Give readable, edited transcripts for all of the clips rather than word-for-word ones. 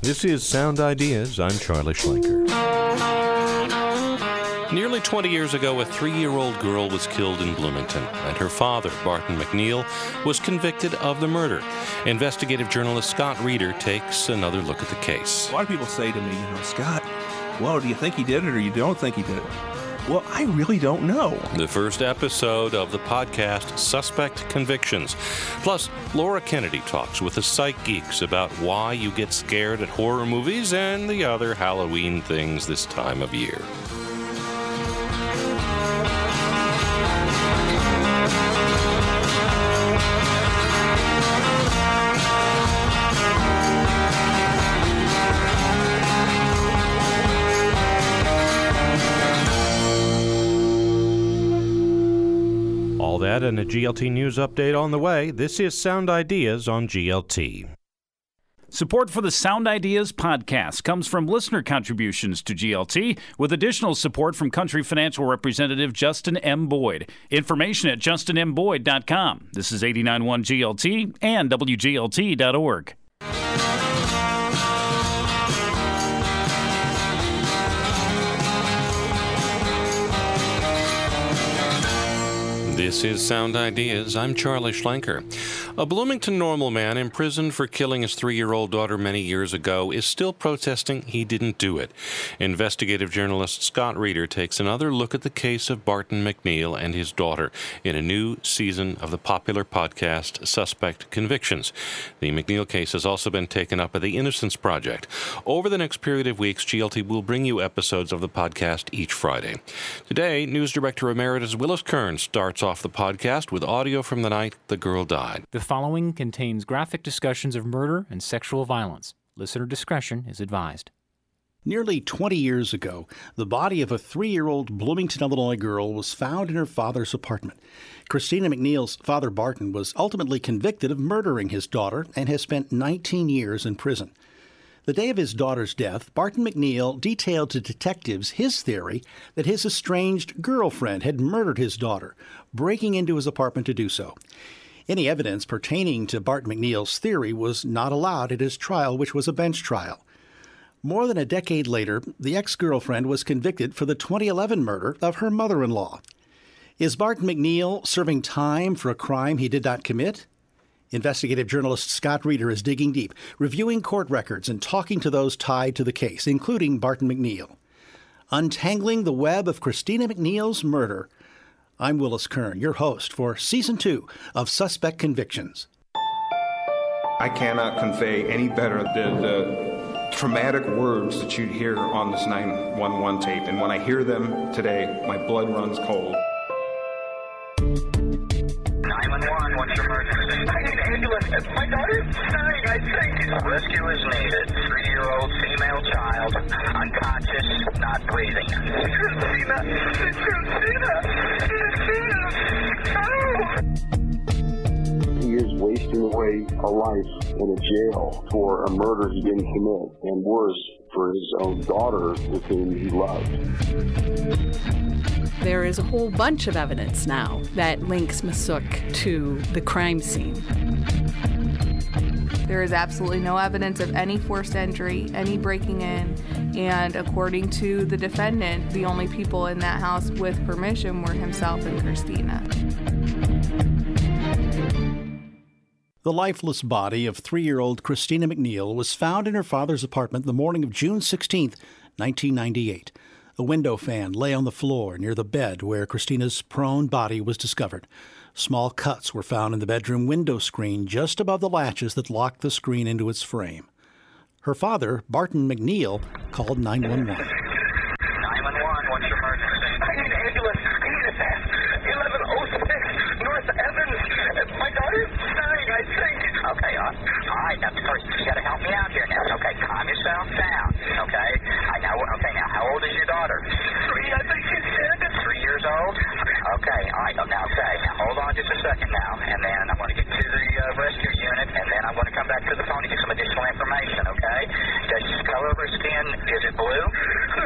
This is Sound Ideas. I'm Charlie Schlenker. Nearly 20 years ago, a 3-year-old girl was killed in Bloomington, and her father, Barton McNeil, was convicted of the murder. Investigative journalist Scott Reeder takes another look at the case. A lot of people say to me, Scott, well, do you think he did it or you don't think he did it? Well, I really don't know. The first episode of the podcast, Suspect Convictions. Plus, Laura Kennedy talks with the Psych Geeks about why you get scared at horror movies and the other Halloween things this time of year. All that and a GLT News update on the way. This is Sound Ideas on GLT. Support for the Sound Ideas podcast comes from listener contributions to GLT, with additional support from Country Financial Representative Justin M. Boyd. Information at justinmboyd.com. This is 89.1 GLT and WGLT.org. This is Sound Ideas. I'm Charlie Schlenker. A Bloomington normal man imprisoned for killing his 3-year-old daughter many years ago is still protesting he didn't do it. Investigative journalist Scott Reeder takes another look at the case of Barton McNeil and his daughter in a new season of the popular podcast Suspect Convictions. The McNeil case has also been taken up by the Innocence Project. Over the next period of weeks, GLT will bring you episodes of the podcast each Friday. Today, News Director Emeritus Willis Kern starts off the podcast with audio from the night the girl died. The following contains graphic discussions of murder and sexual violence. Listener discretion is advised. Nearly 20 years ago, the body of a 3-year-old Bloomington, Illinois girl was found in her father's apartment. Christina McNeil's father, Barton, was ultimately convicted of murdering his daughter and has spent 19 years in prison. The day of his daughter's death, Barton McNeil detailed to detectives his theory that his estranged girlfriend had murdered his daughter, breaking into his apartment to do so. Any evidence pertaining to Barton McNeil's theory was not allowed at his trial, which was a bench trial. More than a decade later, the ex-girlfriend was convicted for the 2011 murder of her mother-in-law. Is Barton McNeil serving time for a crime he did not commit? Investigative journalist Scott Reeder is digging deep, reviewing court records and talking to those tied to the case, including Barton McNeil. Untangling the web of Christina McNeil's murder. I'm Willis Kern, your host for Season 2 of Suspect Convictions. I cannot convey any better the traumatic words that you'd hear on this 911 tape. And when I hear them today, my blood runs cold. 911, what's your emergency? I need an ambulance. My daughter's dying, I think. Rescue is needed. 3-year-old female child, unconscious, not breathing. He is wasting away a life in a jail for a murder he didn't commit, and worse, for his own daughter with whom he loved. There is a whole bunch of evidence now that links Masuk to the crime scene. There is absolutely no evidence of any forced entry, any breaking in, and according to the defendant, the only people in that house with permission were himself and Christina. The lifeless body of 3-year-old Christina McNeil was found in her father's apartment the morning of June 16, 1998. A window fan lay on the floor near the bed where Christina's prone body was discovered. Small cuts were found in the bedroom window screen just above the latches that locked the screen into its frame. Her father, Barton McNeil, called 911. 911, what's your emergency? I need an ambulance. I need it fast. 1106 North Evans. My daughter's dying, I think. Okay, all right, now, first, you gotta help me out here now. Okay, calm yourself down, okay? Now, how old is your daughter? 3, I think she's dead. 3 years old? Okay, all right, now hold on just a second now, and then I'm going to get to the rescue unit, and then I'm going to come back to the phone to get some additional information, okay? Does the color of her skin, is it blue? No,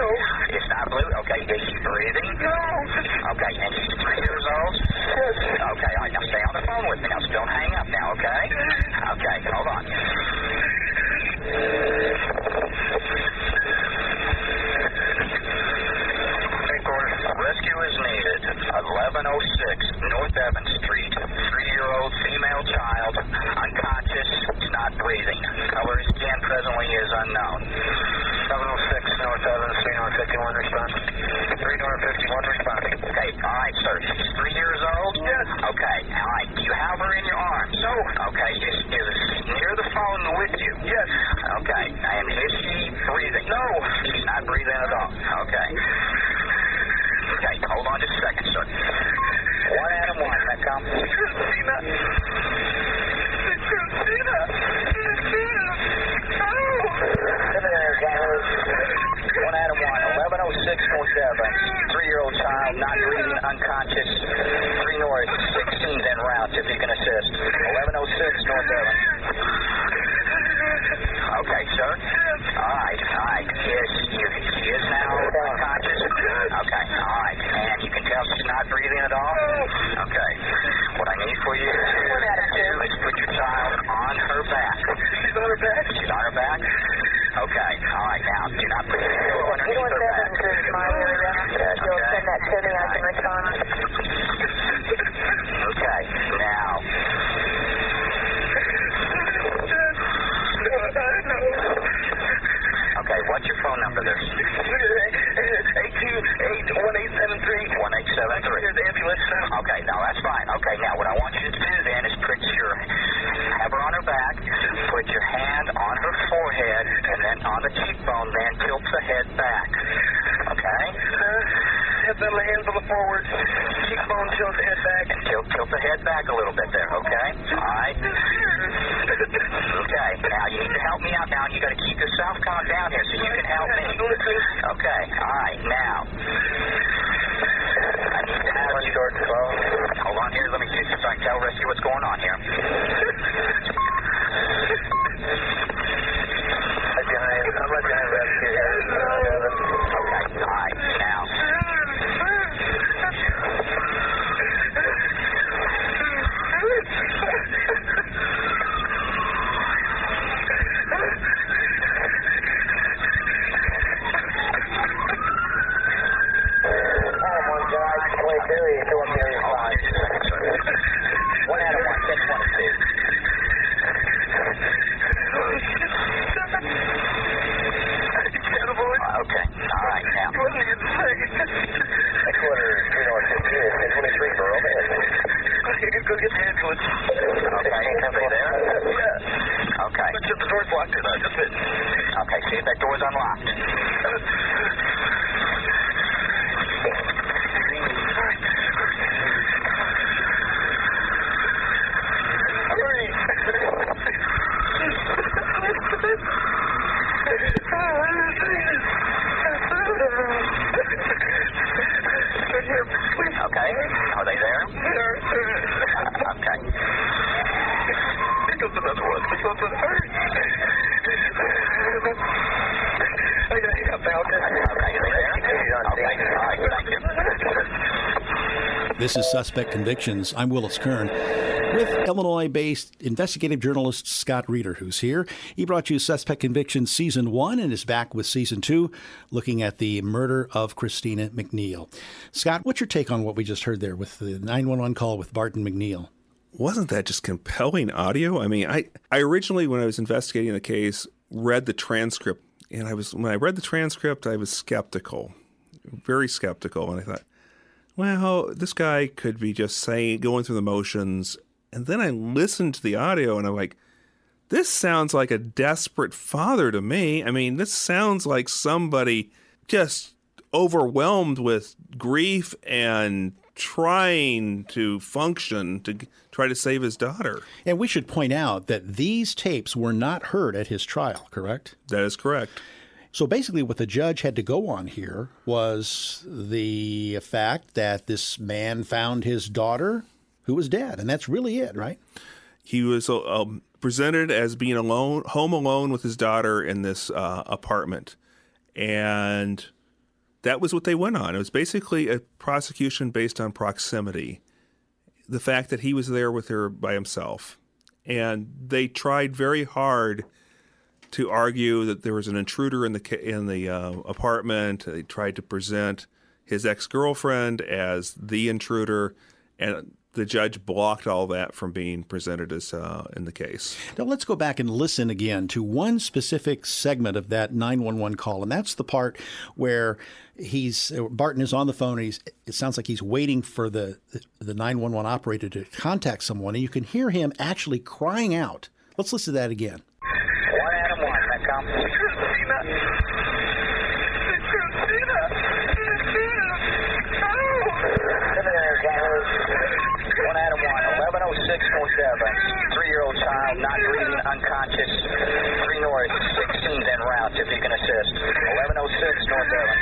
come? Christina. Christina. One Adam 1, 1106 North Devon. 3-year-old child, not breathing, unconscious. 3 North, 16's en route if you can assist. 1106 North Devon. Okay, sir. All right. Yes, she is now unconscious. Okay, all right. And you can tell she's not breathing at all? Okay. What I need for you is put your child on her back. She's on her back? She's on her back? Okay, all right. Now, do not put your pillow underneath her back. Is my area. You'll send that to me. I can respond. Okay, now. Okay, what's your phone number there? 828-1873. 1873. Here's the ambulance. Okay, now that's fine. Okay, now what I want you to do then is have her on her back, put your hand on her forehead, and then on the cheekbone, then tilt the head back. Okay? Have the hands on the forward. Cheekbone, tilt the head back. And tilt the head back a little bit there, okay? All right? Okay, now you need to help me out now. You got to keep yourself calm down here so you can help me. Okay, all right, now. I need to have you. Hold on here. Let me see if I can tell Rescue what's going on here. I'm letting you have rescue here. Okay, all right, now. One Adam 1, 1022. Okay, all right, now. Headquarters, 3 North 1023, bro. Go get the ambulance. Okay, are they there? Yeah. Okay. Let's get the door's locked or not. Just it. Okay, see if that door's unlocked. Okay, are they there? Okay. Here goes another one. This one's hurt. I gotta hang up now. Okay, are they there? Okay, all right, thank you. This is Suspect Convictions. I'm Willis Kern with Illinois-based investigative journalist Scott Reeder, who's here. He brought you Suspect Convictions Season 1 and is back with Season 2, looking at the murder of Christina McNeil. Scott, what's your take on what we just heard there with the 911 call with Barton McNeil? Wasn't that just compelling audio? I mean, I originally, when I was investigating the case, read the transcript. And when I read the transcript, I was skeptical, very skeptical. And I thought, well, this guy could be just going through the motions. And then I listened to the audio and I'm like, this sounds like a desperate father to me. I mean, this sounds like somebody just overwhelmed with grief and trying to function to try to save his daughter. And we should point out that these tapes were not heard at his trial, correct? That is correct. So basically what the judge had to go on here was the fact that this man found his daughter who was dead. And that's really it, right? He was presented as being home alone with his daughter in this apartment. And that was what they went on. It was basically a prosecution based on proximity. The fact that he was there with her by himself. And they tried very hard to argue that there was an intruder in the apartment. They tried to present his ex-girlfriend as the intruder, and the judge blocked all that from being presented as in the case. Now let's go back and listen again to one specific segment of that 911 call, and that's the part where Barton is on the phone. And it sounds like he's waiting for the 911 operator to contact someone, and you can hear him actually crying out. Let's listen to that again. One Adam 1, that comes. Christina. Christina. One Adam 1, North Evans. 3-year-old child, not breathing, unconscious. 3 North, 16's en route if you can assist. 1106 North Evans.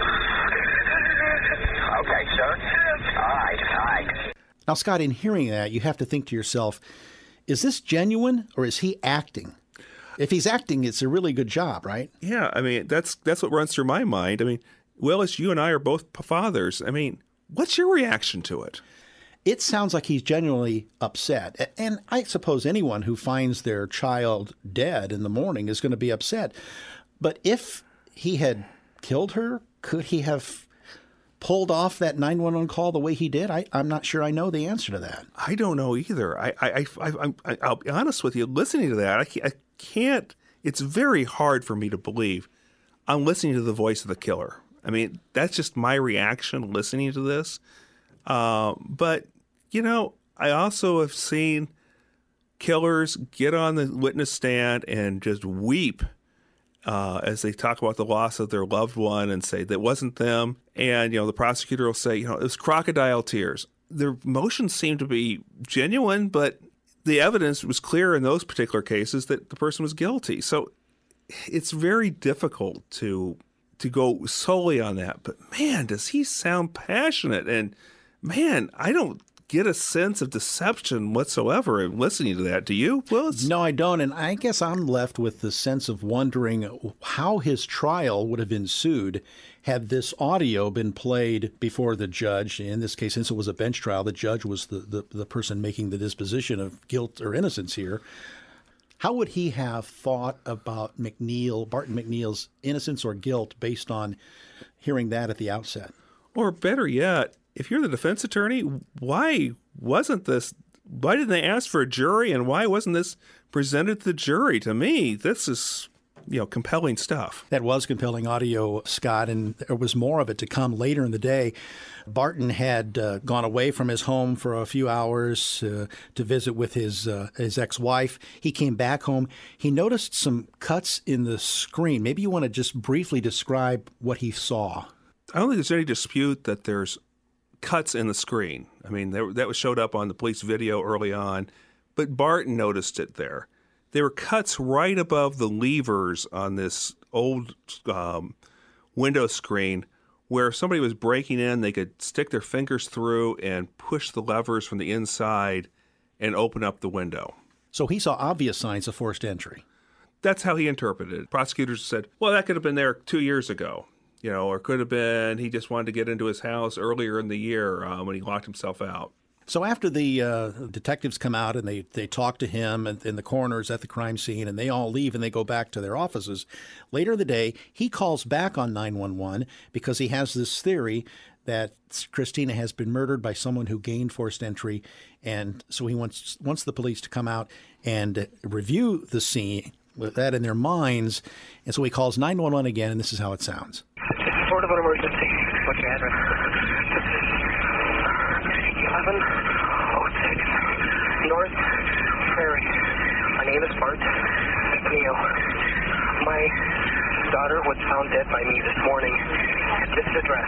Okay, sir. All right. Now, Scott, in hearing that, you have to think to yourself, is this genuine or is he acting? If he's acting, it's a really good job, right? Yeah, I mean, that's what runs through my mind. I mean, Willis, you and I are both fathers. I mean, what's your reaction to it? It sounds like he's genuinely upset. And I suppose anyone who finds their child dead in the morning is going to be upset. But if he had killed her, could he have pulled off that 911 call the way he did? I'm not sure I know the answer to that. I don't know either. I'll be honest with you. Listening to that, I can't. It's very hard for me to believe I'm listening to the voice of the killer. I mean, that's just my reaction listening to this. But, you know, I also have seen killers get on the witness stand and just weep as they talk about the loss of their loved one and say that wasn't them. And, you know, the prosecutor will say, you know, it was crocodile tears. Their emotions seem to be genuine, but the evidence was clear in those particular cases that the person was guilty. So it's very difficult to go solely on that. But, man, does he sound passionate. And, man, I don't get a sense of deception whatsoever in listening to that. Do you, Willis? No, I don't. And I guess I'm left with the sense of wondering how his trial would have ensued had this audio been played before the judge. In this case, since it was a bench trial, the judge was the person making the disposition of guilt or innocence here. How would he have thought about Barton McNeil's innocence or guilt based on hearing that at the outset? Or better yet, if you're the defense attorney, why didn't they ask for a jury, and why wasn't this presented to the jury? To me, this is, you know, compelling stuff. That was compelling audio, Scott, and there was more of it to come later in the day. Barton had gone away from his home for a few hours to visit with his ex-wife. He came back home. He noticed some cuts in the screen. Maybe you want to just briefly describe what he saw. I don't think there's any dispute that there's cuts in the screen. I mean, that was showed up on the police video early on, but Barton noticed it there. There were cuts right above the levers on this old window screen where if somebody was breaking in, they could stick their fingers through and push the levers from the inside and open up the window. So he saw obvious signs of forced entry. That's how he interpreted it. Prosecutors said, well, that could have been there 2 years ago. You know, or could have been he just wanted to get into his house earlier in the year when he locked himself out. So after the detectives come out and they talk to him and the coroner's at the crime scene and they all leave and they go back to their offices, later in the day, he calls back on 911 because he has this theory that Christina has been murdered by someone who gained forced entry. And so he wants the police to come out and review the scene with that in their minds. And so he calls 911 again, and this is how it sounds. Report of an emergency. What's your address? 1106 North Prairie. My name is Bart McNeil. My daughter was found dead by me this morning at this address.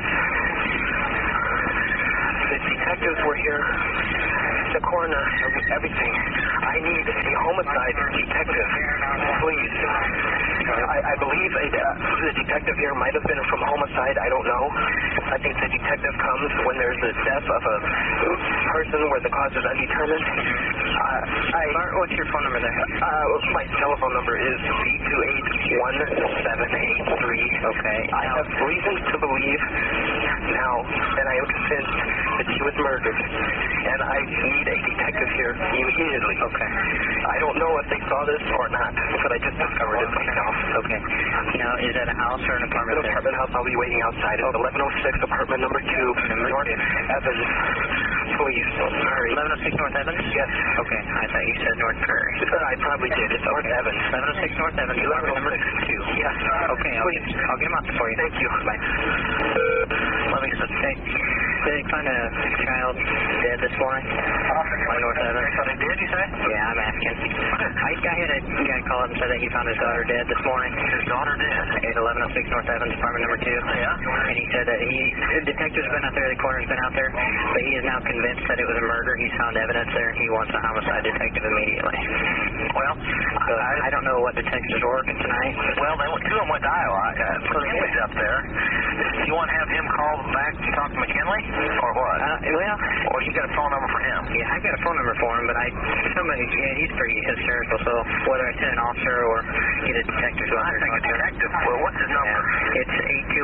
The detectives were here, the coroner, everything. I need a homicide detective, please. I believe the detective here might have been from homicide. I don't know. I think the detective comes when there's the death of a person where the cause is undetermined. What's your phone number there? My telephone number is 328-1783. Okay. I have reasons to believe now that I am convinced that she was murdered, and I need a detective here immediately. Okay. I don't know if they saw this or not, but I just discovered it myself. Okay. Now, is that a house or an apartment? An apartment house. I'll be waiting outside. It's 1106, apartment number 2, North Evans. Please, hurry. 1106 North Evans? Yes. Okay. I thought you said North Prairie. I probably did. It's North Evans. 1106 North Evans, apartment number 2. Yes. Okay. Please. I'll get him out for you. Thank you. Bye. Let me just say. They found a child dead this morning on North Evans. Something dead, you say? Yeah, I'm asking. I had a guy call up and said that he found his daughter dead this morning. His daughter dead? At 1106 North Evans, apartment number 2. Yeah? And he said that the detective's been out there, the coroner's been out there, but he is now convinced that it was a murder. He's found evidence there. He wants a homicide detective immediately. Well, so I don't know what detectives are working tonight. Well, two of them went to Iowa. McKinley's up there. You want to have him call back to talk to McKinley, or what? Or you got a phone number for him? Yeah, I got a phone number for him, but he's pretty hysterical, so whether I send an officer or get a detective to I think a detective. Well, what's his number? It's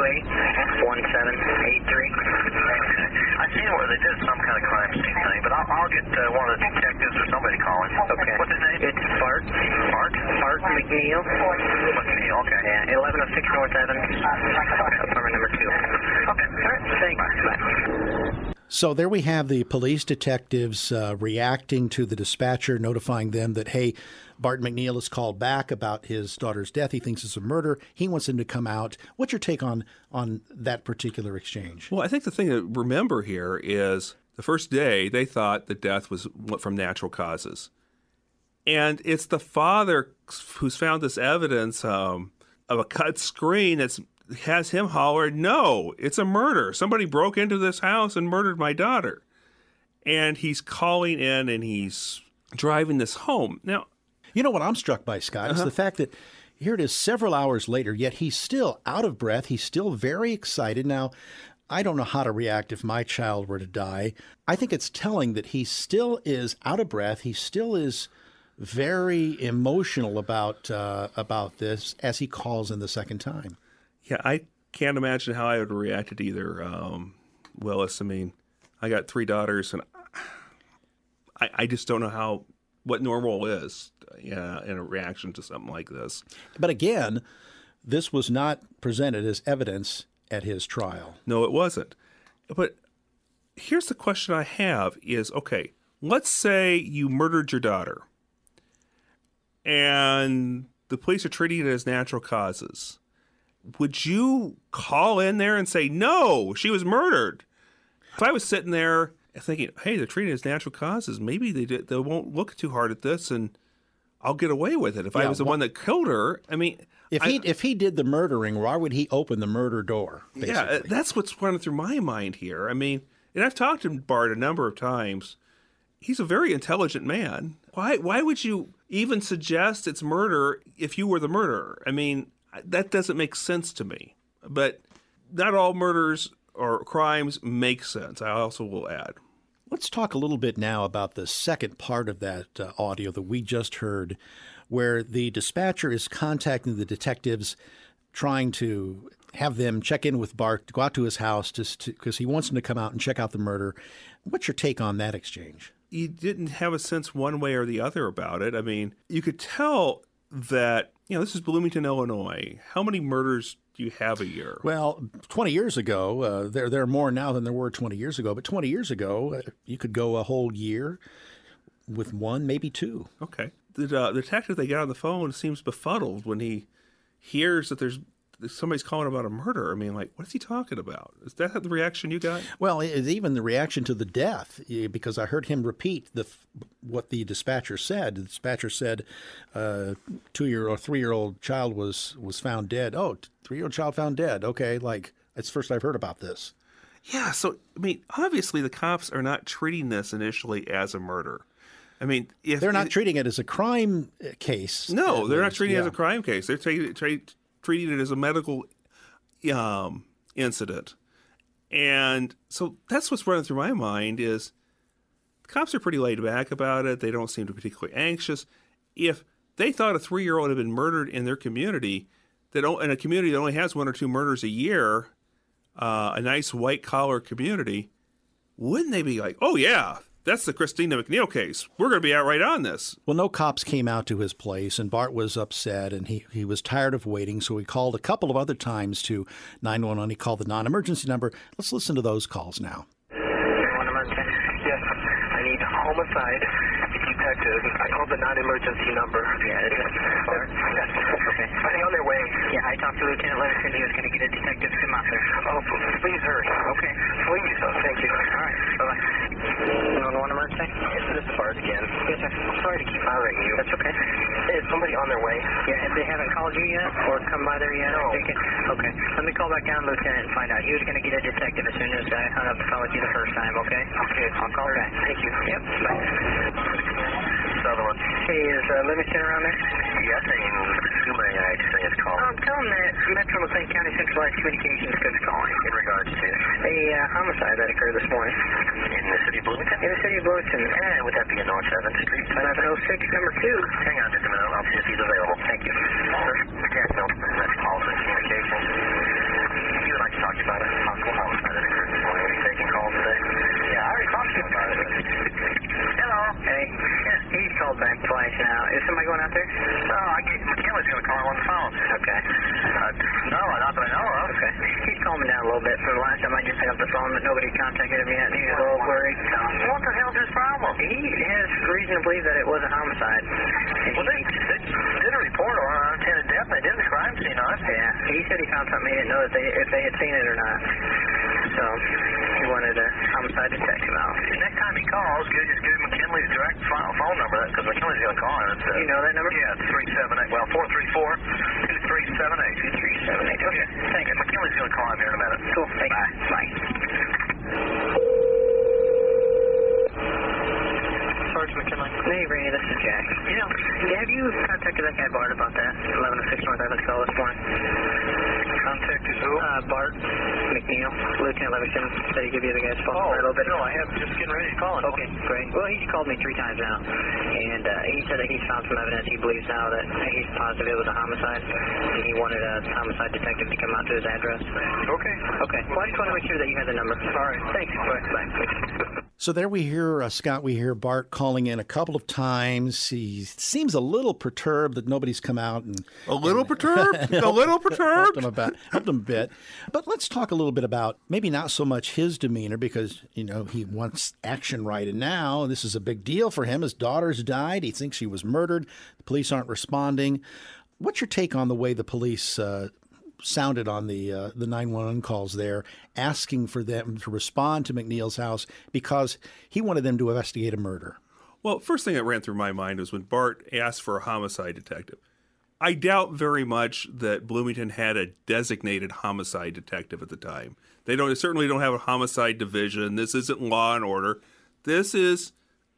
828-1783. I seen where they did some kind of crime scene thing, but I'll get one of the detectives or somebody to call him. Okay. What's his name? It's Bart. Bart McNeil. McNeil, okay. Yeah, 1106 North Evans, apartment number 2. Okay. All right, thanks. Bye. So there we have the police detectives reacting to the dispatcher, notifying them that, hey, Bart McNeil has called back about his daughter's death. He thinks it's a murder. He wants him to come out. What's your take on that particular exchange? Well, I think the thing to remember here is the first day they thought the death was from natural causes. And it's the father who's found this evidence of a cut screen that has him holler, no, it's a murder. Somebody broke into this house and murdered my daughter. And he's calling in and he's driving this home. Now, you know what I'm struck by, Scott, is the fact that here it is several hours later, yet he's still out of breath. He's still very excited. Now, I don't know how to react if my child were to die. I think it's telling that he still is out of breath. He still is very emotional about this as he calls in the second time. Yeah, I can't imagine how I would have reacted either, Willis. I mean, I got 3 daughters, and I just don't know what normal is in a reaction to something like this. But again, this was not presented as evidence at his trial. No, it wasn't. But here's the question I have is, okay, let's say you murdered your daughter, and the police are treating it as natural causes. Would you call in there and say, no, she was murdered? If I was sitting there thinking, hey, they're treating it as natural causes, maybe they won't look too hard at this and I'll get away with it. If I was the one that killed her, I mean... If he did the murdering, why would he open the murder door, basically? Yeah, that's what's running through my mind here. I mean, and I've talked to Bart a number of times. He's a very intelligent man. Why would you even suggest it's murder if you were the murderer? I mean... that doesn't make sense to me. But not all murders or crimes make sense, I also will add. Let's talk a little bit now about the second part of that audio that we just heard, where the dispatcher is contacting the detectives, trying to have them check in with Bart, to go out to his house because he wants him to come out and check out the murder. What's your take on that exchange? You didn't have a sense one way or the other about it. I mean, you could tell that, this is Bloomington, Illinois. How many murders do you have a year? Well, 20 years ago, there are more now than there were 20 years ago. But 20 years ago, you could go a whole year with 1, maybe 2. Okay. The detective they got on the phone seems befuddled when he hears that somebody's calling about a murder. I mean, like, what is he talking about? Is that the reaction you got? Well, it's even the reaction to the death, because I heard him repeat what the dispatcher said. The dispatcher said, 2-year or 3-year-old child was found dead. Oh, 3-year-old child found dead. Okay, like, it's the first I've heard about this. Yeah, so, I mean, obviously the cops are not treating this initially as a murder. I mean, if they're not treating it as a crime case. No, they're not treating it as a crime case. They're treating it as a medical incident. And so that's what's running through my mind is the cops are pretty laid back about it. They don't seem to be particularly anxious. If they thought a 3-year-old had been murdered in their community, in a community that only has 1 or 2 murders a year, a nice white-collar community, wouldn't they be like, oh, yeah, that's the Christina McNeil case. We're going to be out right on this. Well, no cops came out to his place, and Bart was upset, and he was tired of waiting, so he called a couple of other times to 911. He called the non-emergency number. Let's listen to those calls now. 911 emergency? Yes, I need homicide detective. I called the non-emergency number. Yeah, it's Bart. Yes. Okay. Are they on their way? Yeah, I talked talk to Lieutenant Livingston. He was going to get a detective to come out there. Oh, please hurry. Okay. Please. Thank you. All right. Bye-bye. 911 emergency? This is Bart again. Yes, sir. I'm sorry to keep bothering you. That's okay. Is somebody on their way? Yeah, they haven't called you yet or come by there yet? No. Okay. Let me call back down, Lieutenant, and find out. He was going to get a detective as soon as I hung up the phone with you the first time, okay? Okay. I'll call back. Thank you. Yep. Bye. Sutherland. Hey, is Livingston around there? Yes, assuming I actually is calling. Tell him that Metro McLean County Centralized Communications is calling. In regards to? A homicide that occurred this morning. In the city of Bloomington? In the city of Bloomington. Would that be in North 7th Street? 1106, number 2. Hang on just a minute. I'll see if he's available. Thank you. Sir, Jack Milton, that's Paulson Communications. He would like to talk to you about a possible homicide that occurred this morning. Are you taking calls today? Yeah, I already talked to you about it. Hello. Hey. Yeah, he's called back twice now. Is somebody going out there? No, McKinley's going to call him on the phone. Okay. No, not that I know of. Okay. He's calming down a little bit. From the last time I just hung up the phone, but nobody contacted him yet, and he was a little worried. What the hell's his problem? He has reason to believe that it was a homicide. Well, they did a report on unattended death. They did the crime scene on it. Yeah. He said he found something. He didn't know if they had seen it or not. So he wanted a homicide detective out. Next time he calls, just give McKinley's direct phone number, because McKinley's going to call him. You know that number? Yeah, it's 378. Well, 434-2378. 2378. Okay. Thanks. McKinley's going to call him here in a minute. Cool. Thank you. Bye. Sergeant McKinley. Hey, Rainey, this is Jack. Have you contacted that guy Bart about that 1106 North Evans call this morning? Contacted who? Bart McNeil. Lieutenant Livingston said he'd give you the guy's phone number a little bit. No, I have just getting ready to call him. Okay, great. Well, he's called me 3 times now, and he said that he's found some evidence. He believes now that he's positive it was a homicide, and he wanted a homicide detective to come out to his address. Okay. Okay. Well, I just want to make sure that you had the number. All right. Thanks. Bye. So there we hear, Scott, we hear Bart calling in a couple of times. He seems a little perturbed that nobody's come out. A little perturbed? A little perturbed? Helped him a bit. But let's talk a little bit about maybe not so much his demeanor because, he wants action right now. This is a big deal for him. His daughter's died. He thinks she was murdered. The police aren't responding. What's your take on the way the police sounded on the 911 calls there, asking for them to respond to McNeil's house because he wanted them to investigate a murder? Well, first thing that ran through my mind was when Bart asked for a homicide detective. I doubt very much that Bloomington had a designated homicide detective at the time. They certainly don't have a homicide division. This isn't Law and Order. This is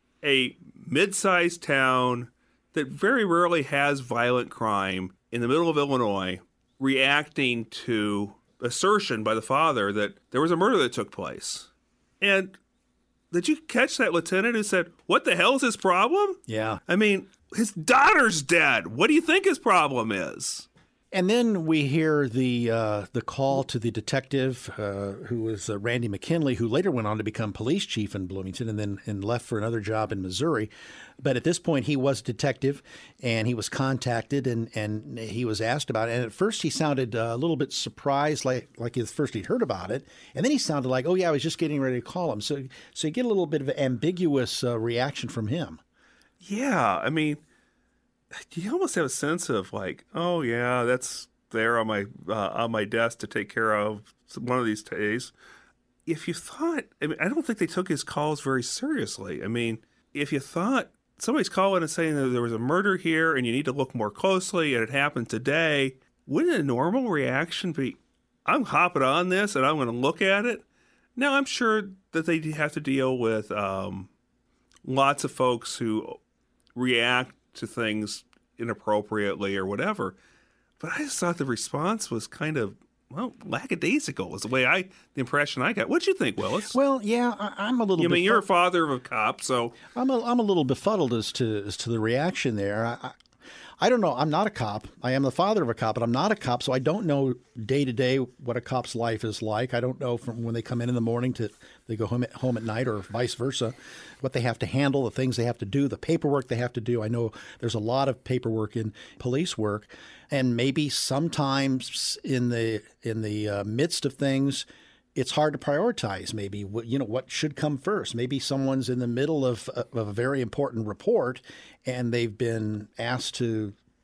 a mid-sized town that very rarely has violent crime in the middle of Illinois, reacting to assertion by the father that there was a murder that took place. And did you catch that lieutenant who said, "What the hell is his problem?" Yeah. I mean, his daughter's dead. What do you think his problem is? And then we hear the call to the detective, who was Randy McKinley, who later went on to become police chief in Bloomington and left for another job in Missouri. But at this point, he was a detective, and he was contacted, and he was asked about it. And at first, he sounded a little bit surprised, like at first he'd heard about it. And then he sounded like, "Oh, yeah, I was just getting ready to call him." So you get a little bit of an ambiguous reaction from him. Yeah, I mean, you almost have a sense of like, oh yeah, that's there on my desk to take care of one of these days. If you thought, I don't think they took his calls very seriously. I mean, if you thought somebody's calling and saying that there was a murder here and you need to look more closely and it happened today, wouldn't a normal reaction be, I'm hopping on this and I'm going to look at it? Now, I'm sure that they have to deal with lots of folks who react to things inappropriately or whatever. But I just thought the response was kind of, lackadaisical is the impression I got. What'd you think, Willis? Well, yeah, I'm a little. You're a father of a cop, so I'm a little befuddled as to the reaction there. I don't know. I'm not a cop. I am the father of a cop, but I'm not a cop, so I don't know day to day what a cop's life is like. I don't know from when they come in the morning to they go home at night, or vice versa, what they have to handle, the things they have to do, the paperwork they have to do. I know there's a lot of paperwork in police work, and maybe sometimes in the midst of things, it's hard to prioritize. Maybe what should come first. Maybe someone's in the middle of a very important report, and they've been asked to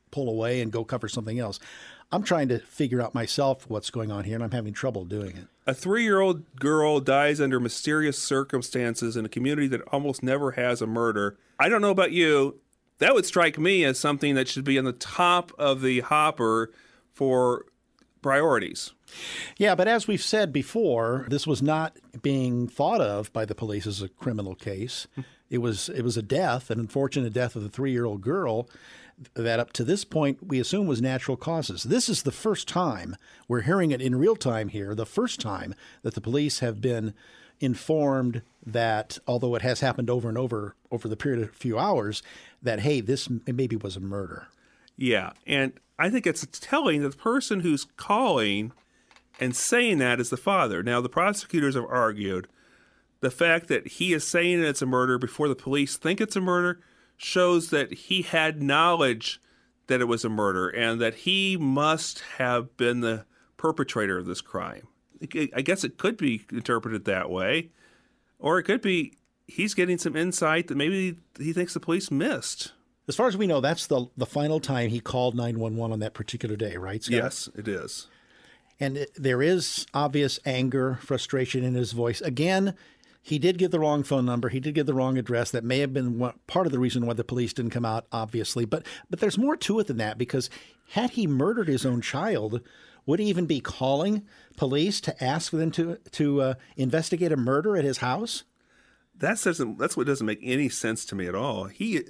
pull away and go cover something else. I'm trying to figure out myself what's going on here, and I'm having trouble doing it. A 3-year-old girl dies under mysterious circumstances in a community that almost never has a murder. I don't know about you. That would strike me as something that should be on the top of the hopper for priorities. Yeah, but as we've said before, this was not being thought of by the police as a criminal case. It was a death, an unfortunate death of a 3-year-old girl that up to this point we assume was natural causes. This is the first time we're hearing it in real time here, the first time that the police have been informed that, although it has happened over and over the period of a few hours, that, hey, this maybe was a murder. Yeah, and I think it's telling that the person who's calling and saying that is the father. Now, the prosecutors have argued the fact that he is saying it's a murder before the police think it's a murder shows that he had knowledge that it was a murder and that he must have been the perpetrator of this crime. I guess it could be interpreted that way, or it could be he's getting some insight that maybe he thinks the police missed. As far as we know, that's the final time he called 911 on that particular day, right, Scott? Yes, it is. And there is obvious anger, frustration in his voice. Again, he did give the wrong phone number. He did give the wrong address. That may have been part of the reason why the police didn't come out, obviously. But there's more to it than that, because had he murdered his own child, would he even be calling police to ask them to investigate a murder at his house? That's what doesn't make any sense to me at all. He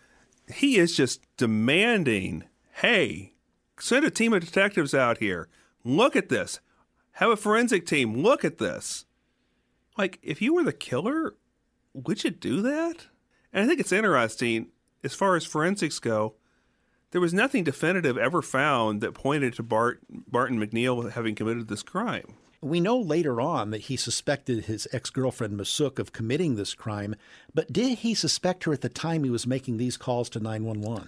is just demanding, hey, send a team of detectives out here. Look at this. Have a forensic team. Look at this. Like, if you were the killer, would you do that? And I think it's interesting, as far as forensics go, there was nothing definitive ever found that pointed to Barton McNeil having committed this crime. We know later on that he suspected his ex-girlfriend Masuk of committing this crime, but did he suspect her at the time he was making these calls to 911?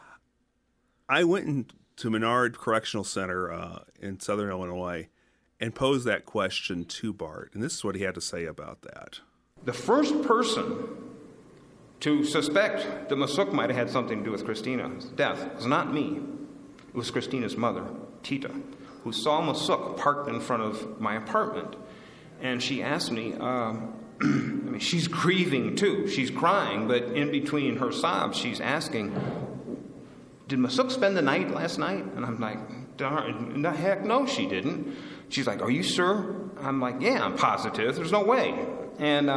I went to Menard Correctional Center in Southern Illinois and posed that question to Bart, and this is what he had to say about that. The first person to suspect that Masuk might have had something to do with Christina's death was not me. It was Christina's mother, Tita, who saw Masuk parked in front of my apartment. And she asked me, she's grieving too. She's crying, but in between her sobs, she's asking, did Masuk spend the night last night? And I'm like, darn, the heck no, she didn't. She's like, are you sure? I'm like, yeah, I'm positive. There's no way. And,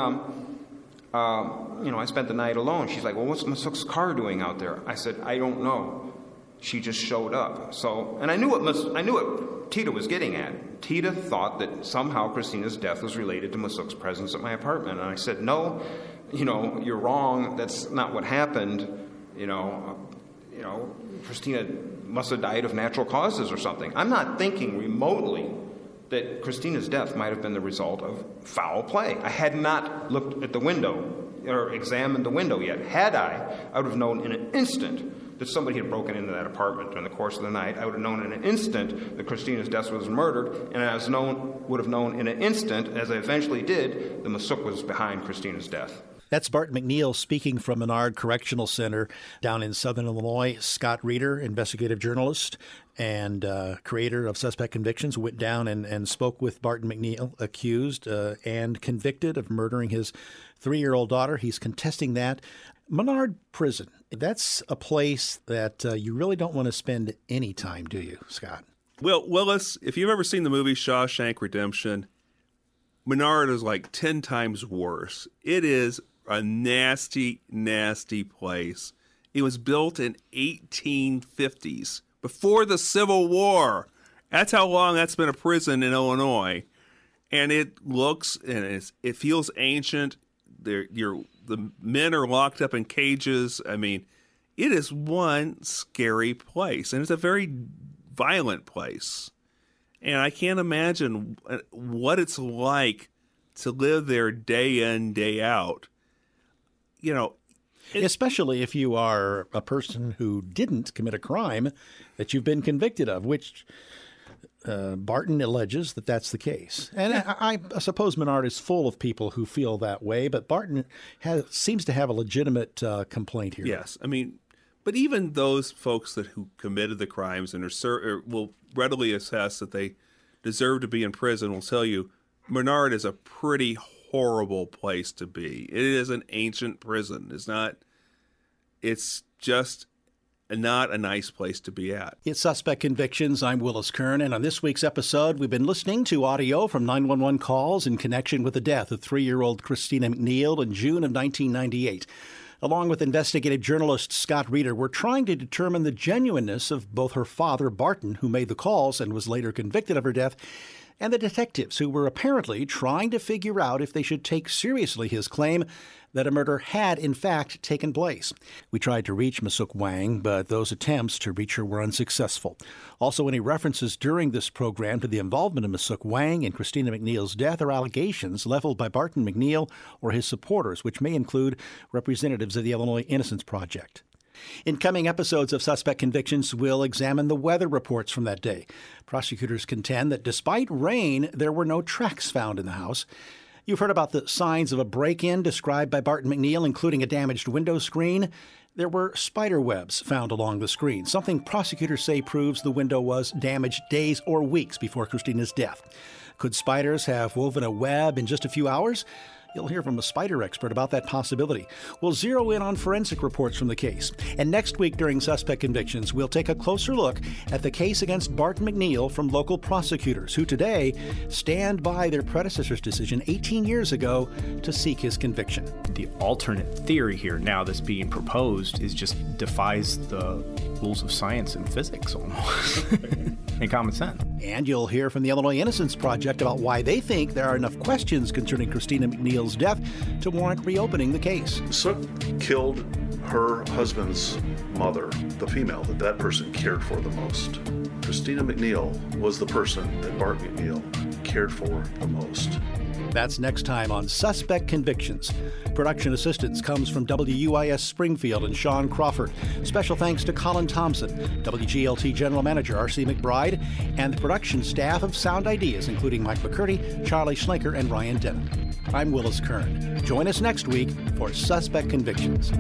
I spent the night alone. She's like, well, what's Masuk's car doing out there? I said, I don't know. She just showed up. So, and I knew what Tita was getting at. Tita thought that somehow Christina's death was related to Masuk's presence at my apartment. And I said, no, you're wrong. That's not what happened. Christina must have died of natural causes or something. I'm not thinking remotely that Christina's death might have been the result of foul play. I had not looked at the window or examined the window yet. Had I would have known in an instant that somebody had broken into that apartment during the course of the night. I would have known in an instant that Christina's death was murdered, and would have known in an instant, as I eventually did, that Masuk was behind Christina's death. That's Bart McNeil speaking from Menard Correctional Center down in Southern Illinois. Scott Reeder, investigative journalist and creator of Suspect Convictions, went down and spoke with Barton McNeil, accused and convicted of murdering his 3-year-old daughter. He's contesting that. Menard Prison, that's a place that you really don't want to spend any time, do you, Scott? Well, Willis, if you've ever seen the movie Shawshank Redemption, Menard is like 10 times worse. It is a nasty, nasty place. It was built in 1850s, before the Civil War. That's how long that's been a prison in Illinois. And it looks and it feels ancient. The men are locked up in cages. I mean, it is one scary place, and it's a very violent place. And I can't imagine what it's like to live there day in, day out. Especially if you are a person who didn't commit a crime that you've been convicted of, which Barton alleges that that's the case. And I suppose Menard is full of people who feel that way, but Barton seems to have a legitimate complaint here. Yes. I mean, But even those folks who committed the crimes and will readily assess that they deserve to be in prison will tell you Menard is a pretty horrible place to be. It is an ancient prison. It's just not a nice place to be at. It's Suspect Convictions. I'm Willis Kern, and on this week's episode, we've been listening to audio from 911 calls in connection with the death of 3-year-old Christina McNeil in June of 1998. Along with investigative journalist Scott Reeder, we're trying to determine the genuineness of both her father, Barton, who made the calls and was later convicted of her death, and the detectives who were apparently trying to figure out if they should take seriously his claim that a murder had, in fact, taken place. We tried to reach Masuk Wang, but those attempts to reach her were unsuccessful. Also, any references during this program to the involvement of Masuk Wang in Christina McNeil's death are allegations leveled by Barton McNeil or his supporters, which may include representatives of the Illinois Innocence Project. In coming episodes of Suspect Convictions, we'll examine the weather reports from that day. Prosecutors contend that despite rain, there were no tracks found in the house. You've heard about the signs of a break-in described by Barton McNeil, including a damaged window screen. There were spider webs found along the screen, something prosecutors say proves the window was damaged days or weeks before Christina's death. Could spiders have woven a web in just a few hours? You'll hear from a spider expert about that possibility. We'll zero in on forensic reports from the case. And next week during Suspect Convictions, we'll take a closer look at the case against Barton McNeil from local prosecutors who today stand by their predecessor's decision 18 years ago to seek his conviction. The alternate theory here now that's being proposed is just defies the rules of science and physics almost and common sense. And you'll hear from the Illinois Innocence Project about why they think there are enough questions concerning Christina McNeil's death to warrant reopening the case. Sook killed her husband's mother, the female that person cared for the most. Christina McNeil was the person that Bart McNeil cared for the most. That's next time on Suspect Convictions. Production assistance comes from WUIS Springfield and Sean Crawford. Special thanks to Colin Thompson, WGLT General Manager R.C. McBride, and the production staff of Sound Ideas, including Mike McCurdy, Charlie Schlenker, and Ryan Denham. I'm Willis Kern. Join us next week for Suspect Convictions.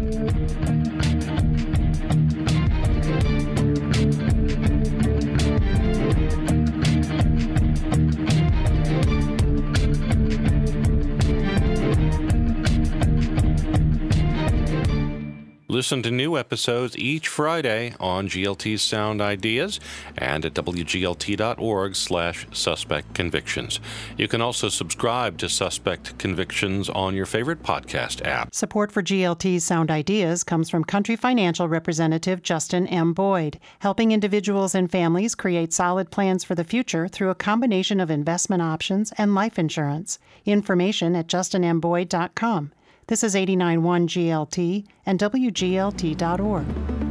Listen to new episodes each Friday on GLT's Sound Ideas and at WGLT.org/Suspect Convictions. You can also subscribe to Suspect Convictions on your favorite podcast app. Support for GLT's Sound Ideas comes from Country Financial Representative Justin M. Boyd, helping individuals and families create solid plans for the future through a combination of investment options and life insurance. Information at justinmboyd.com. This is 89.1 GLT and WGLT.org.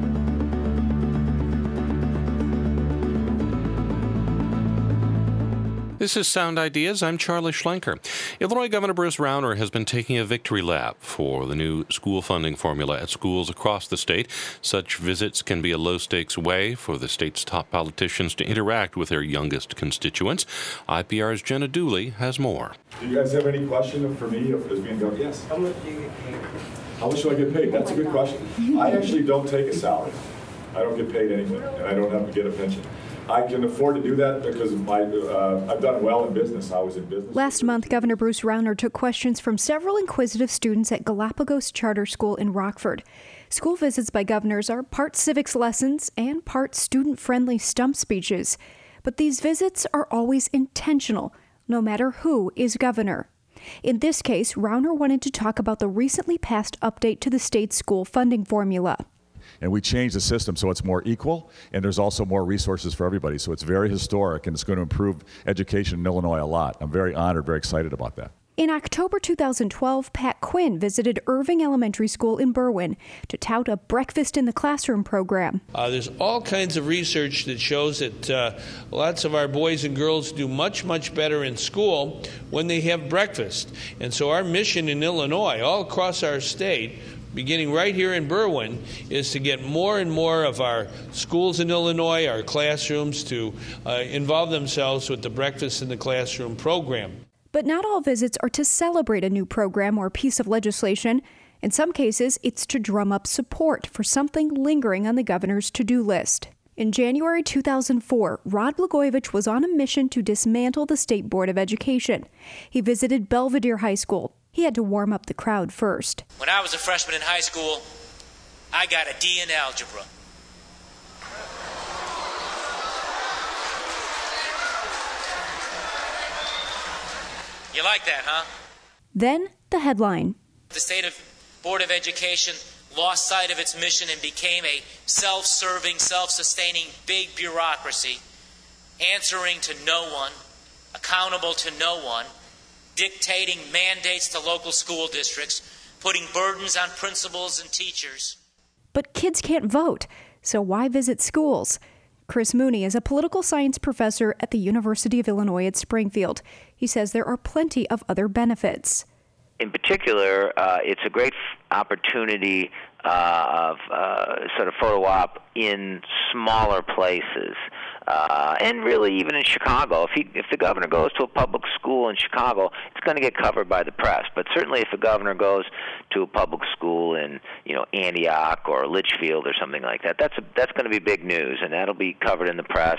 This is Sound Ideas. I'm Charlie Schlenker. Illinois Governor Bruce Rauner has been taking a victory lap for the new school funding formula at schools across the state. Such visits can be a low-stakes way for the state's top politicians to interact with their youngest constituents. IPR's Jenna Dooley has more. Do you guys have any question for me as being governor? Yes. How much do you get paid? How much do I get paid? That's a good question. I actually don't take a salary. I don't get paid anything, and I don't have to get a pension. I can afford to do that because I've done well in business. I was in business. Last month, Governor Bruce Rauner took questions from several inquisitive students at Galapagos Charter School in Rockford. School visits by governors are part civics lessons and part student-friendly stump speeches. But these visits are always intentional, no matter who is governor. In this case, Rauner wanted to talk about the recently passed update to the state's school funding formula. And we changed the system so it's more equal, and there's also more resources for everybody. So it's very historic, and it's going to improve education in Illinois a lot. I'm very honored, very excited about that. In October 2012, Pat Quinn visited Irving Elementary School in Berwyn to tout a breakfast in the classroom program. There's all kinds of research that shows that lots of our boys and girls do much, much better in school when they have breakfast. And so our mission in Illinois, all across our state, beginning right here in Berwyn, is to get more and more of our schools in Illinois, our classrooms, to involve themselves with the Breakfast in the Classroom program. But not all visits are to celebrate a new program or piece of legislation. In some cases, it's to drum up support for something lingering on the governor's to-do list. In January 2004, Rod Blagojevich was on a mission to dismantle the State Board of Education. He visited Belvedere High School. He had to warm up the crowd first. When I was a freshman in high school, I got a D in algebra. You like that, huh? Then the headline. The State Board of Education lost sight of its mission and became a self-serving, self-sustaining big bureaucracy, answering to no one, accountable to no one, dictating mandates to local school districts, putting burdens on principals and teachers. But kids can't vote, so why visit schools? Chris Mooney is a political science professor at the University of Illinois at Springfield. He says there are plenty of other benefits. In particular, it's a great opportunity of sort of photo op in smaller places. And really even in Chicago. If the governor goes to a public school in Chicago, it's going to get covered by the press. But certainly if the governor goes to a public school in, Antioch or Litchfield or something like that, that's going to be big news, and that'll be covered in the press.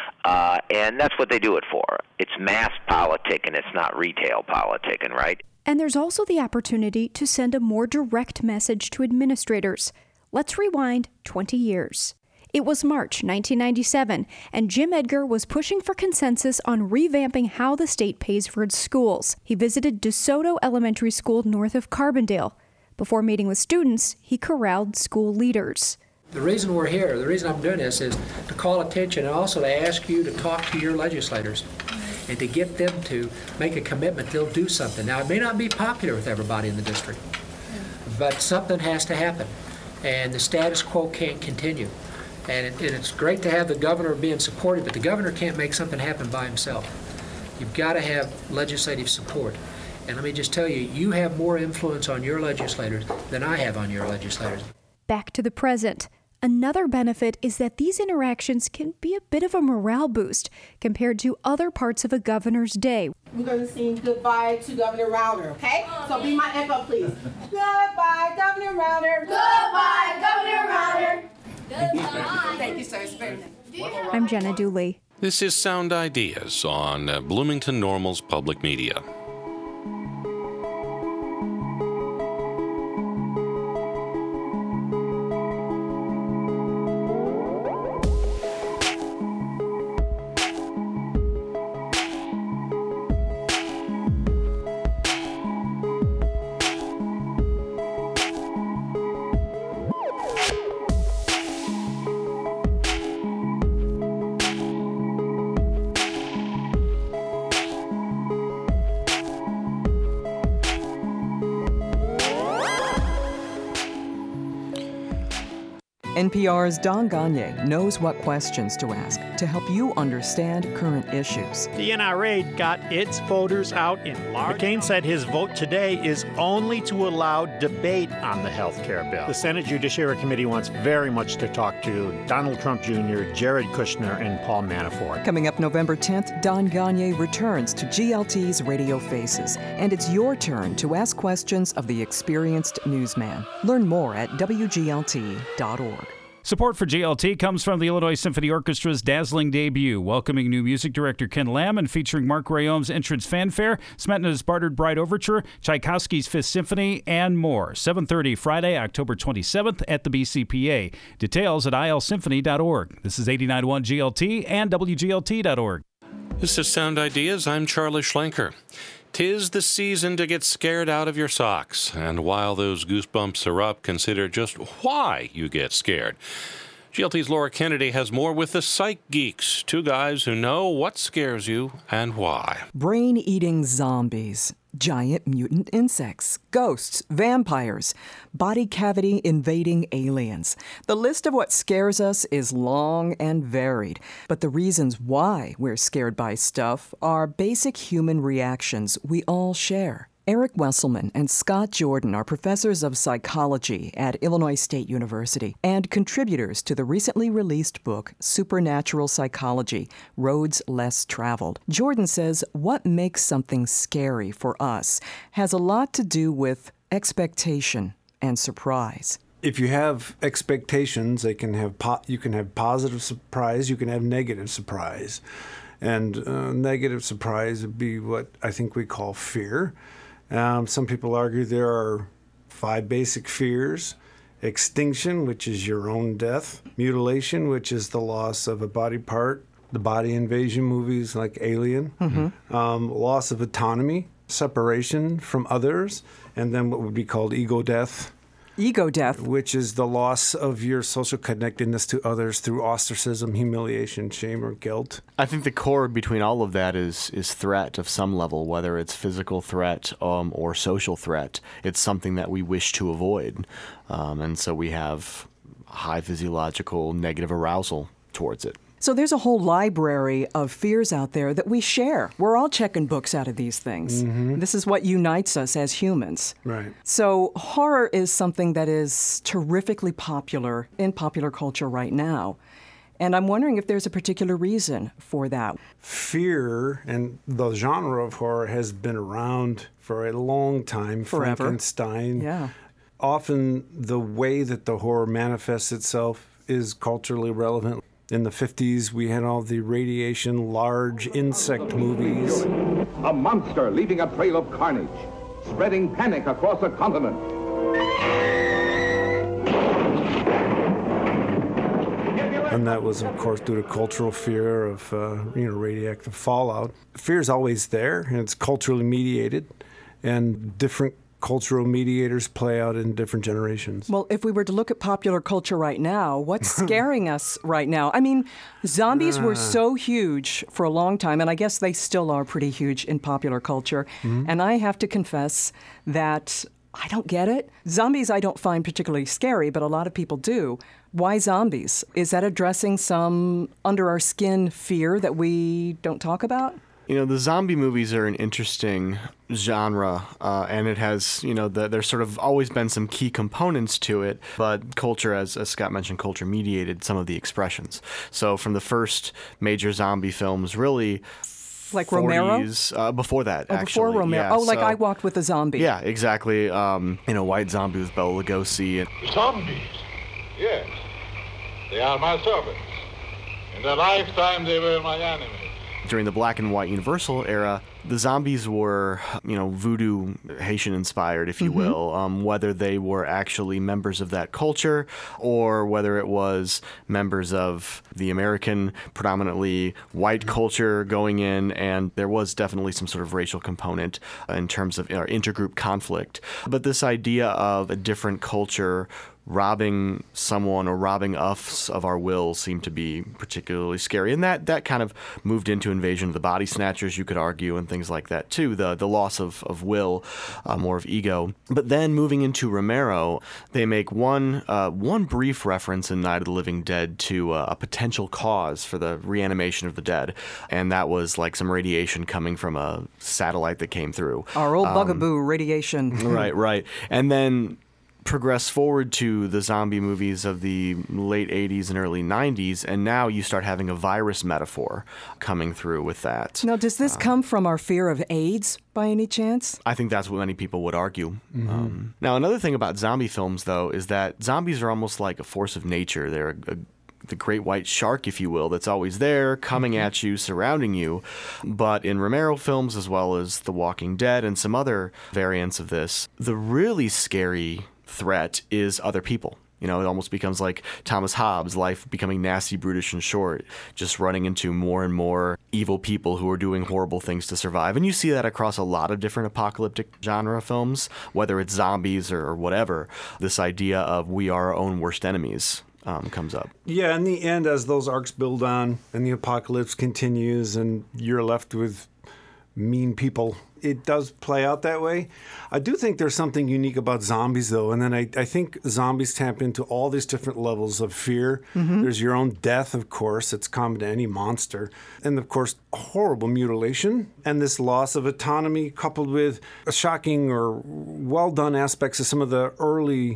And that's what they do it for. It's mass politicking, it's not retail politicking, right? And there's also the opportunity to send a more direct message to administrators. Let's rewind 20 years. It was March 1997, and Jim Edgar was pushing for consensus on revamping how the state pays for its schools. He visited DeSoto Elementary School north of Carbondale. Before meeting with students, he corralled school leaders. The reason we're here, the reason I'm doing this is to call attention and also to ask you to talk to your legislators and to get them to make a commitment they'll do something. Now, it may not be popular with everybody in the district, but something has to happen, and the status quo can't continue. And it's great to have the governor being supportive, but the governor can't make something happen by himself. You've got to have legislative support. And let me just tell you, you have more influence on your legislators than I have on your legislators. Back to the present. Another benefit is that these interactions can be a bit of a morale boost compared to other parts of a governor's day. We're going to sing goodbye to Governor Rauner, okay? So be my echo, please. Goodbye, Governor Rauner. Goodbye, Governor Rauner. Goodbye. Thank you, sir. I'm Jenna Dooley. This is Sound Ideas on Bloomington Normal's Public Media. NPR's Don Gagné knows what questions to ask to help you understand current issues. The NRA got its voters out in large. McCain said his vote today is only to allow debate on the health care bill. The Senate Judiciary Committee wants very much to talk to Donald Trump Jr., Jared Kushner, and Paul Manafort. Coming up November 10th, Don Gagné returns to GLT's Radio Faces, and it's your turn to ask questions of the experienced newsman. Learn more at WGLT.org. Support for GLT comes from the Illinois Symphony Orchestra's dazzling debut, welcoming new music director Ken Lamb and featuring Mark Rayome's entrance fanfare, Smetana's Bartered Bride Overture, Tchaikovsky's Fifth Symphony, and more. 7:30 Friday, October 27th at the BCPA. Details at ilsymphony.org. This is 89.1 GLT and WGLT.org. This is Sound Ideas. I'm Charlie Schlenker. 'Tis the season to get scared out of your socks, and while those goosebumps are up, consider just why you get scared. GLT's Laura Kennedy has more with the Psych Geeks, two guys who know what scares you and why. Brain-eating zombies, giant mutant insects, ghosts, vampires, body cavity invading aliens. The list of what scares us is long and varied, but the reasons why we're scared by stuff are basic human reactions we all share. Eric Wesselman and Scott Jordan are professors of psychology at Illinois State University and contributors to the recently released book, Supernatural Psychology: Roads Less Traveled. Jordan says what makes something scary for us has a lot to do with expectation and surprise. If you have expectations, they can have you can have positive surprise, you can have negative surprise. And negative surprise would be what I think we call fear. Some people argue there are 5 basic fears. Extinction, which is your own death. Mutilation, which is the loss of a body part. The body invasion movies like Alien. Loss of autonomy, separation from others. And then what would be called ego death. Ego death. Which is the loss of your social connectedness to others through ostracism, humiliation, shame, or guilt. I think the core between all of that is threat of some level, whether it's physical threat or social threat. It's something that we wish to avoid. And so we have high physiological negative arousal towards it. So there's a whole library of fears out there that we share. We're all checking books out of these things. This is what unites us as humans. Right. So horror is something that is terrifically popular in popular culture right now. And I'm wondering if there's a particular reason for that. Fear and the genre of horror has been around for a long time. Forever. Frankenstein. Yeah. Often the way that the horror manifests itself is culturally relevant. In the 50s, we had all the radiation, large insect movies. A monster leaving a trail of carnage, spreading panic across a continent. And that was, of course, due to cultural fear of, radioactive fallout. Fear is always there, and it's culturally mediated, and different cultural mediators play out in different generations. Well, if we were to look at popular culture right now, what's scaring us right now? I mean, zombies were so huge for a long time, and I guess they still are pretty huge in popular culture. And I have to confess that I don't get it. Zombies I don't find particularly scary, but a lot of people do. Why zombies? Is that addressing some under-our-skin fear that we don't talk about? You know, the zombie movies are an interesting genre, and it has, there's sort of always been some key components to it, but culture, as Scott mentioned, culture mediated some of the expressions. So from the first major zombie films, really, like 40s, Romero? Before that, actually. Before Romero. Yeah, like I Walked with a Zombie. Yeah, exactly. White Zombie with Bela Lugosi. Zombies? Yes. They are my servants. In their lifetime, they were my enemies. During the black and white Universal era, the zombies were, voodoo Haitian-inspired, if you will, whether they were actually members of that culture or whether it was members of the American, predominantly white culture going in, and there was definitely some sort of racial component in terms of intergroup conflict. But this idea of a different culture robbing someone or robbing us of our will seemed to be particularly scary. And that kind of moved into Invasion of the Body Snatchers, you could argue, and things like that too, the loss of will, more of ego. But then moving into Romero, they make one brief reference in Night of the Living Dead to a potential cause for the reanimation of the dead. And that was like some radiation coming from a satellite that came through. Our old bugaboo, radiation. Right. And then progress forward to the zombie movies of the late 80s and early 90s, and now you start having a virus metaphor coming through with that. Now, does this come from our fear of AIDS by any chance? I think that's what many people would argue. Now, another thing about zombie films, though, is that zombies are almost like a force of nature. They're the great white shark, if you will, that's always there, coming at you, surrounding you. But in Romero films, as well as The Walking Dead and some other variants of this, the really scary threat is other people. It almost becomes like Thomas Hobbes' life becoming nasty, brutish, and short, just running into more and more evil people who are doing horrible things to survive. And you see that across a lot of different apocalyptic genre films, whether it's zombies or whatever. This idea of we are our own worst enemies comes up. Yeah, in the end, as those arcs build on and the apocalypse continues and you're left with mean people, it does play out that way. I do think there's something unique about zombies, though, and then I think zombies tap into all these different levels of fear. There's your own death, of course. It's common to any monster. And, of course, horrible mutilation and this loss of autonomy coupled with shocking or well-done aspects of some of the early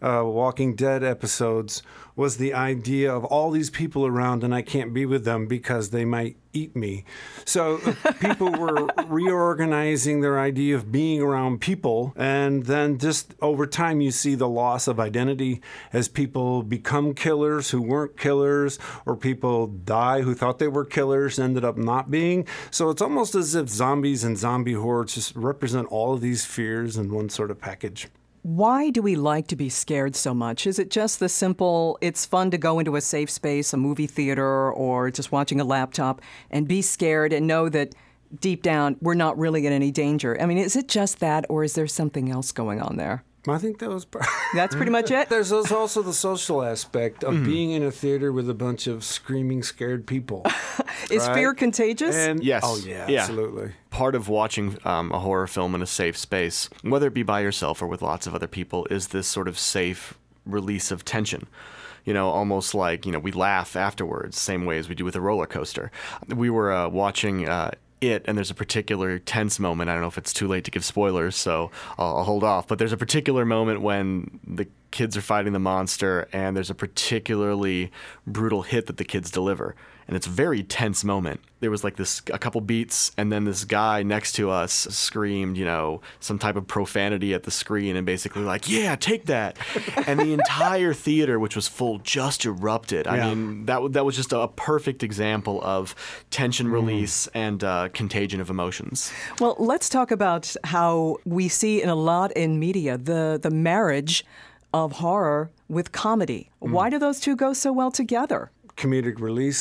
Walking Dead episodes was the idea of all these people around and I can't be with them because they might eat me. So people were reorganizing their idea of being around people, and then just over time you see the loss of identity as people become killers who weren't killers, or people die who thought they were killers and ended up not being. So it's almost as if zombies and zombie hordes just represent all of these fears in one sort of package. Why do we like to be scared so much? Is it just the simple, it's fun to go into a safe space, a movie theater, or just watching a laptop and be scared and know that deep down we're not really in any danger? I mean, is it just that, or is there something else going on there? I think that was... That's pretty much it? There's also the social aspect of being in a theater with a bunch of screaming, scared people. Is fear contagious? Yes. Oh, yeah, absolutely. Part of watching a horror film in a safe space, whether it be by yourself or with lots of other people, is this sort of safe release of tension. You know, almost like, we laugh afterwards, same way as we do with a roller coaster. We were watching... and there's a particular tense moment. I don't know if it's too late to give spoilers, so I'll hold off. But there's a particular moment when the kids are fighting the monster, and there's a particularly brutal hit that the kids deliver. And it's a very tense moment. There was like a couple beats, and then this guy next to us screamed, some type of profanity at the screen and basically like, yeah, take that. And the entire theater, which was full, just erupted. I mean, that was just a perfect example of tension release and contagion of emotions. Well, let's talk about how we see a lot in media, the marriage of horror with comedy. Why do those two go so well together? Comedic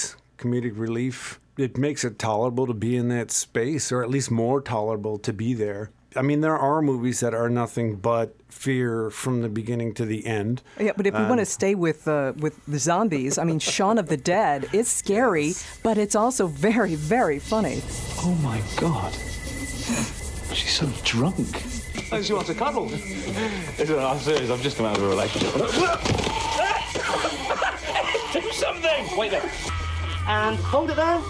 relief. It makes it tolerable to be in that space, or at least more tolerable to be there. I mean, there are movies that are nothing but fear from the beginning to the end. Yeah, but if we want to stay with the zombies, I mean, Shaun of the Dead is scary, but it's also very, very funny. Oh my God. She's so drunk. Oh, she wants a cuddle. Listen, I'm serious. I've just come out of a relationship. Do something! Wait there. And hold it there.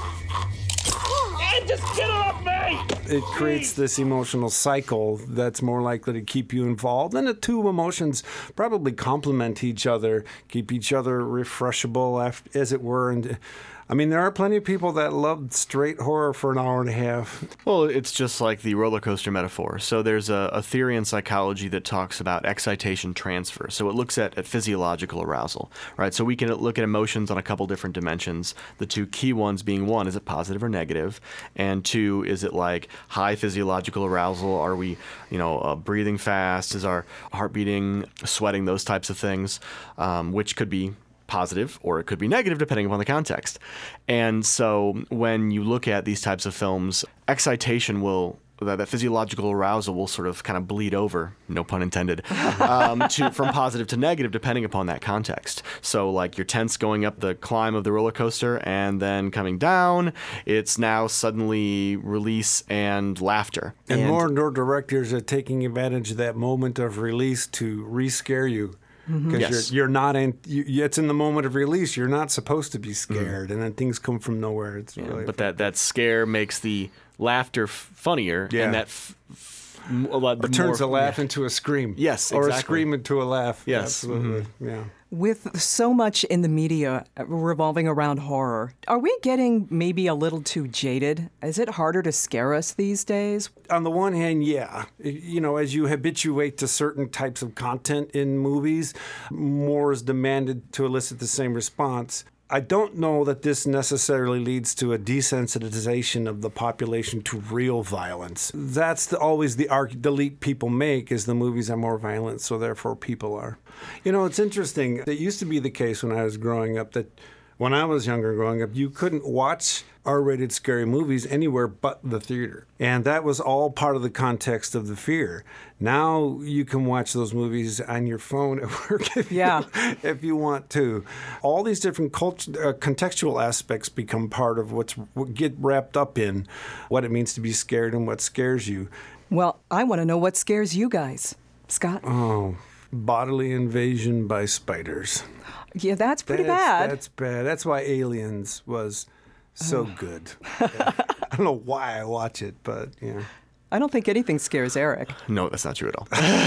And just get it off me! It creates this emotional cycle that's more likely to keep you involved. And the two emotions probably complement each other, keep each other refreshable, as it were. And I mean, there are plenty of people that love straight horror for an hour and a half. Well, it's just like the roller coaster metaphor. So there's a theory in psychology that talks about excitation transfer. So it looks at physiological arousal, right? So we can look at emotions on a couple different dimensions. The two key ones being, one, is it positive or negative? And two, is it like high physiological arousal? Are we, breathing fast? Is our heart beating, sweating, those types of things, which could be positive or it could be negative depending upon the context. And so when you look at these types of films, excitation that physiological arousal will sort of kind of bleed over, no pun intended, from positive to negative depending upon that context. So like you're tense going up the climb of the roller coaster and then coming down, it's now suddenly release and laughter. And more and more directors are taking advantage of that moment of release to re-scare you. Because you're not in. It's in the moment of release. You're not supposed to be scared, and then things come from nowhere. It's really. But that scare makes the laughter funnier, and that turns a laugh into a scream. Yes, or exactly. a scream into a laugh. Yes, absolutely. Yeah. With so much in the media revolving around horror, are we getting maybe a little too jaded? Is it harder to scare us these days? On the one hand, yeah. As you habituate to certain types of content in movies, more is demanded to elicit the same response. I don't know that this necessarily leads to a desensitization of the population to real violence. That's always the leap people make, is the movies are more violent, so therefore people are. It's interesting. It used to be the case when I was growing up that when I was younger growing up, you couldn't watch R-rated scary movies anywhere but the theater. And that was all part of the context of the fear. Now you can watch those movies on your phone at work if you want to. All these different contextual aspects become part of what get wrapped up in what it means to be scared and what scares you. Well, I want to know what scares you guys. Scott? Oh, bodily invasion by spiders. Yeah, that's pretty bad. That's bad. That's why Aliens was so good. I don't know why I watch it, but yeah. I don't think anything scares Eric. No, that's not true at all.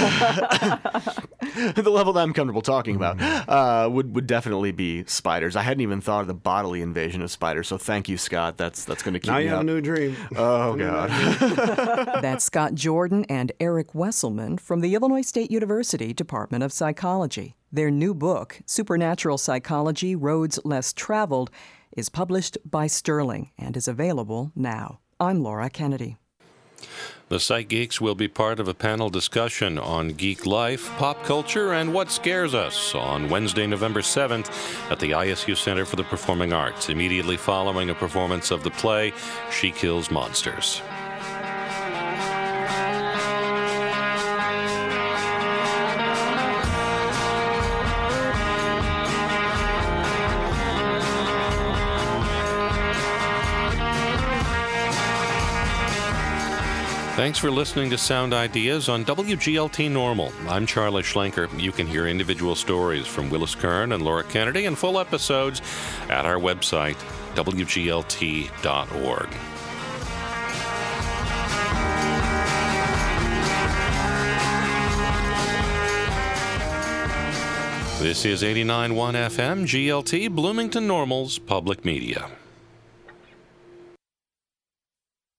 The level that I'm comfortable talking about would definitely be spiders. I hadn't even thought of the bodily invasion of spiders, so thank you, Scott. That's going to keep now me you have up. a new dream. Oh, God. That's Scott Jordan and Eric Wesselman from the Illinois State University Department of Psychology. Their new book, Supernatural Psychology: Roads Less Traveled, is published by Sterling and is available now. I'm Laura Kennedy. The Psych Geeks will be part of a panel discussion on geek life, pop culture, and what scares us on Wednesday, November 7th at the ISU Center for the Performing Arts, immediately following a performance of the play She Kills Monsters. Thanks for listening to Sound Ideas on WGLT Normal. I'm Charlie Schlenker. You can hear individual stories from Willis Kern and Laura Kennedy and full episodes at our website, WGLT.org. This is 89.1 FM GLT, Bloomington Normal's Public Media.